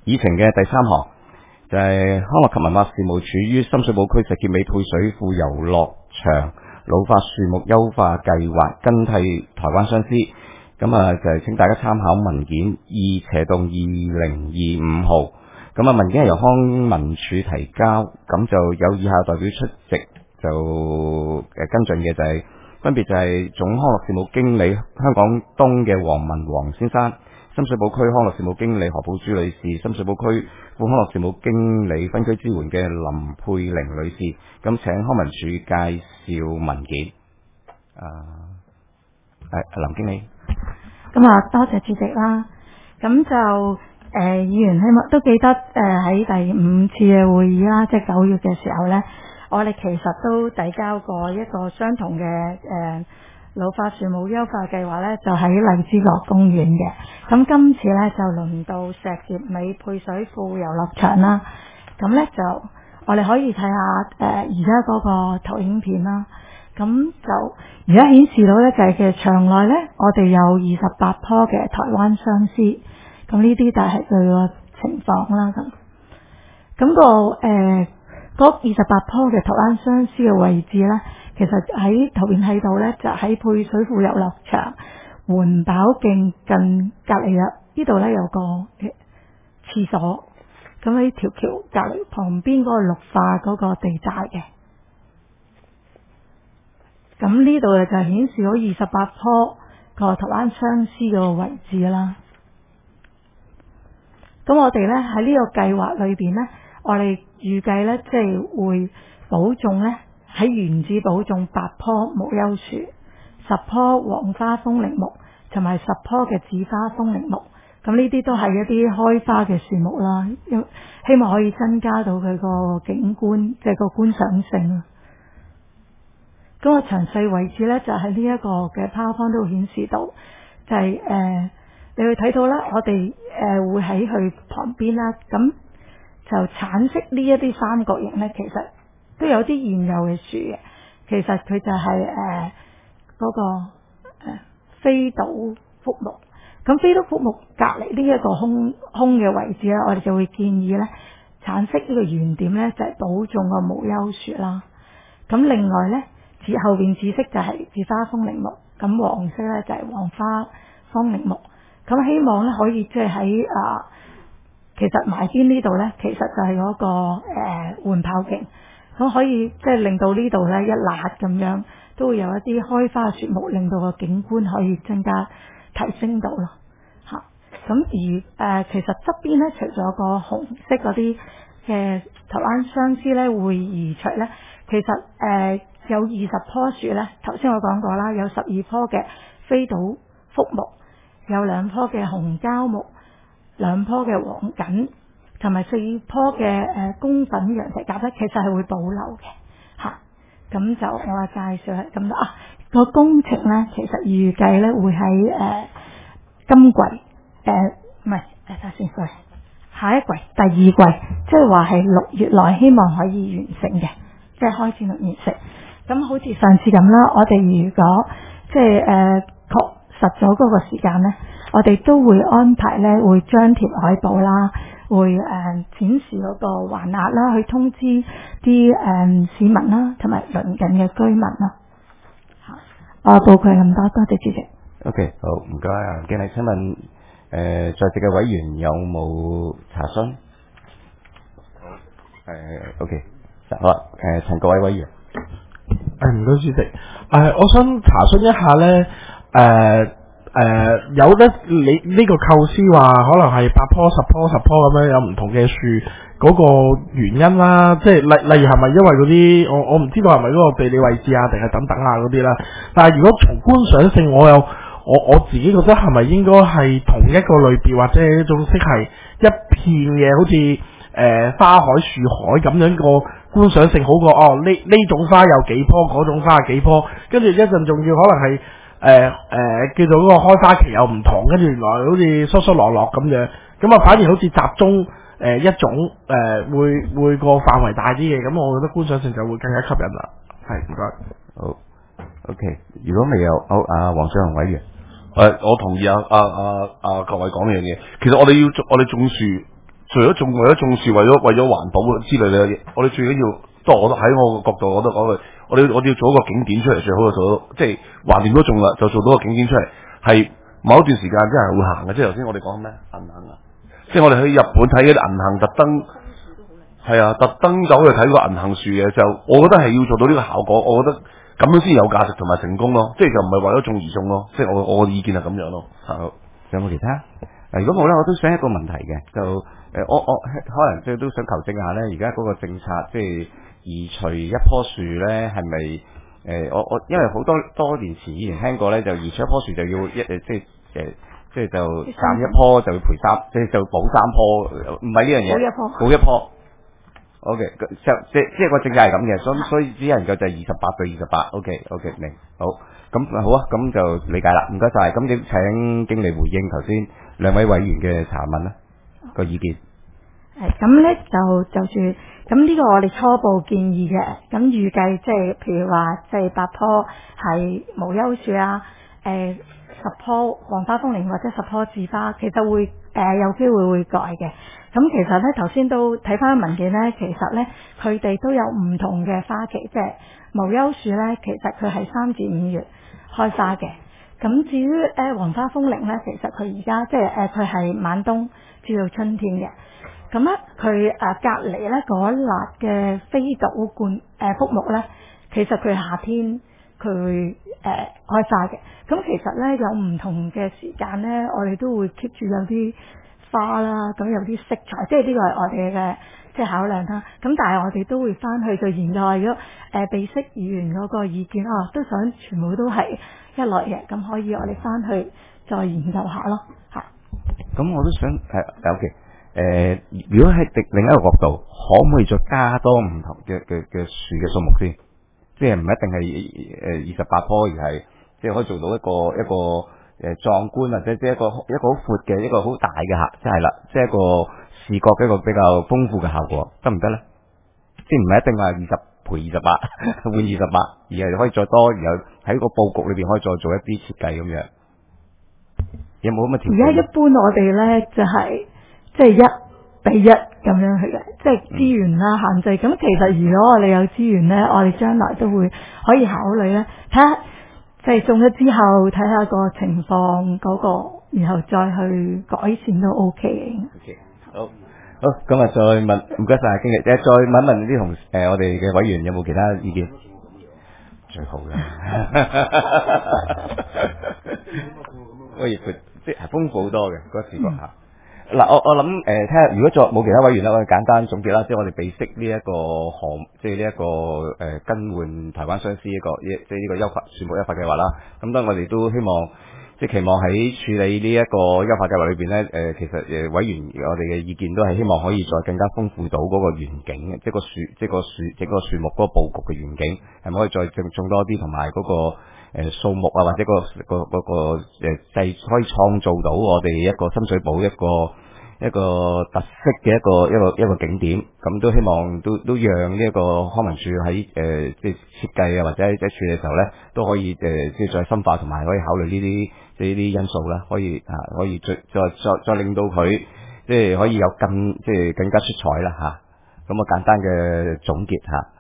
議程嘅第3項就係康樂及文化事務署於深水埗區石硤尾配水庫遊樂場老化樹木優化計劃更替台灣相思。咁就係請大家參考文件2/2025號。咁文件係由康文署提交，咁就有以下代表出席就跟進嘅就係、分別就係總康樂事務經理香港東嘅黃先生，深水埗區康樂事務經理何寶珠女士，深水埗區副康樂事務經理分區支援嘅林佩玲女士。咁請康文署介紹文件。林經理。 咁多謝主席啦。咁就議員希望都記得喺第5次嘅會議啦，即係9月嘅時候呢，我哋其實都遞交過一個相同嘅老化樹木優化計劃呢，就喺荔枝角公園嘅。咁今次呢，就輪到石硤尾配水庫遊樂場啦。咁呢，就我哋可以睇下而家嗰個投影片啦。咁就而家顯示到呢，就係其實場內呢，我哋有28棵嘅台灣相思。咁呢啲就係佢個情況啦。咁嗰28棵嘅台灣相思嘅位置呢，其實喺圖片睇到呢，就喺配水庫遊樂場環保徑近隔離啊，呢度呢有個廁所，咁喺條橋隔離旁邊嗰個綠化嗰個地帶嘅。咁呢度就顯示到28棵個台灣相思嘅位置啦。咁我哋呢喺呢個計劃裏邊呢，我哋預計呢，即係會保種呢，喺原址保種8棵無憂樹、10棵黃花風鈴木，同埋10棵嘅紫花風鈴木。咁呢啲都係一啲開花嘅樹木啦，希望可以增加到佢個景觀，即係個觀賞性。咁個詳細位置呢，就喺呢一個嘅 PowerPoint 都會顯示到，就係你會睇到啦，我哋會喺佢旁邊啦，咁就橙色呢一啲三角形呢，其實都有啲現有嘅樹嘅。其實佢就係嗰個飛島福木。咁飛島福木隔離呢一個空嘅位置呢，我哋就會建議呢，橙色呢個圓點呢，就係保種個無憂樹啦。咁另外呢，後邊紫色就係紫花風鈴木，咁黃色呢，就係黃花風鈴木。咁希望咧可以即係喺其實埋邊呢度咧，其實就係嗰個緩跑徑，咁可以即係令到呢度咧一辣咁樣，都會有一啲開花樹木，令到個景觀可以增加提升到咯嚇。咁而其實側邊咧，除咗個紅色嗰啲嘅台灣相思咧會移除咧，其實有20棵樹咧，頭先我講過啦，有12棵嘅飛島福木。有2棵嘅紅膠木，2棵嘅黃槿，同埋4棵嘅公粉羊蹄甲咧，其實係會保留嘅嚇。咁就我嘅介紹係咁多啊。個工程咧，其實預計咧會喺今季唔係睇下先，sorry，下一季第2季，即係話係6月內希望可以完成嘅，即係開展到完成。咁好似上次咁啦，我哋如果即係確實咗嗰個時間呢，我哋都會安排呢，會張貼海報啦，會展示嗰個橫額啦，去通知啲市民啦，同埋鄰近嘅居民啦。我報佢咁多，多謝主席。 OK， 好，唔該啊，經理，請問在席嘅委員有冇查詢？好，OK， 好啦，陳各位委員。 唔該主席，我想查詢一下咧，有咧你呢個構思話可能係8棵、10棵、10棵咁樣有唔同嘅樹嗰個原因啦，即係例如係咪因為嗰啲我唔知道係咪嗰個地理位置啊，定係等等啊嗰啲啦。但係如果從觀賞性，我自己覺得係咪應該係同一個類別，或者一種色係一片嘅，好似花海樹海咁樣個觀賞性好過呢種花有幾棵，嗰種花有幾棵，跟住一陣仲要可能係叫做嗰個開花期又唔同，跟住原來好似疏疏落落咁樣，咁啊反而好似集中一種會個範圍大啲嘅，咁我覺得觀賞性就會更加吸引啦。係，唔該。 好 ，OK。如果未有好黃俊雄委員， 我同意各位講呢樣嘢。其實我哋種樹除咗為咗種樹，為咗環保之類嘅嘢，我哋最緊要，我都喺我個角度，我都講句，我哋要做一個景點出嚟，最好就做到，即係橫掂都種啦，就做到個景點出嚟，係某一段時間真係會行嘅。即係頭先我哋講咩銀杏啊，即係我哋去日本睇嗰啲銀杏，特登係啊，特登走去睇個銀杏樹嘅，就我覺得係要做到呢個效果，我覺得咁樣先有價值同埋成功咯，即係就唔係為咗種而種咯，即係我嘅意見係咁樣咯。 好，有冇其他？如果冇咧，我都想一個問題嘅，就我可能即係都想求證下咧，而家嗰個政策即係移除一棵樹咧，係咪我因為好多年前以前聽過咧，就移除一棵樹就要即係就斬一棵就要賠三，即係就補3棵，唔係呢樣嘢，補一棵。O K， 即係個政策係咁嘅，所以只能夠就係28對28。O K， 明好。咁好啊，咁就理解啦，唔該晒。咁請經理回應頭先2位委員嘅查問啦，個意見。 咁咧就住咁呢個我哋初步建議嘅，咁預計即係譬如話即係8棵係無憂樹啊，10棵黃花風鈴或者10棵智花，其實會有機會會改嘅。咁其實咧頭先都睇翻文件咧，其實咧佢哋都有唔同嘅花期，即係無憂樹咧，其實佢係3至5月開花嘅。咁至於黃花風鈴咧，其實佢而家即係佢係晚冬至到春天嘅。咁咧佢隔離咧嗰一辣嘅飛島福木咧，其實佢夏天佢會開花嘅。咁其實咧有唔同嘅時間咧，我哋都會 keep 住有啲花啦，咁有啲色彩，即係呢個係我哋嘅即係考量啦。咁但係我哋都會翻去就研究下，如果備悉議員嗰個意見都想全部都係一類嘅，咁可以我哋翻去再研究下咯嚇。 咁我都想OK。如果喺另一個角度，可唔可以再加多唔同嘅樹嘅數目先？即係唔一定係28棵，而係即係可以做到一個壯觀或者即係一個好闊嘅一個好大嘅即係啦，即係一個視覺嘅一個比較豐富嘅效果，得唔得咧？即係唔係一定話20賠28換28，而係可以再多，然後喺個佈局裏邊可以再做一啲設計咁樣。有冇咁嘅條件？ 而家一般我哋咧就係即係1比1咁樣去嘅，即係資源啦限制。咁其實如果我哋有資源咧，我哋將來都會可以考慮咧，睇下即係種咗之後睇下個情況嗰個，然後再去改善都 OK 嘅。 OK， 好，咁啊再問，唔該晒經理，再問一問啲我哋嘅委員有冇其他意見？最好嘅，可以即係豐富好多嘅嗰個視覺嚇。嗱，我諗睇下，如果再冇其他委員啦，我哋簡單總結啦，即係我哋備悉呢一個即係呢一個更換台灣相思即係呢個優化樹木優化計劃啦。咁當然我哋都希望即係期望喺處理呢一個優化計劃裏邊咧，其實委員我哋嘅意見都係希望可以再更加豐富到嗰個園景，即係整個樹木嗰個佈局嘅園景，係咪可以再種多啲，同埋嗰個數目啊，或者嗰個可以創造到我哋一個深水埗一個特色嘅一個景點，咁都希望都讓呢一個康文署喺即係設計啊，或者喺處理嘅時候咧，都可以即係再深化，同埋可以考慮呢啲因素啦，可以再令到佢即係可以有更加出彩啦嚇。咁簡單嘅總結嚇。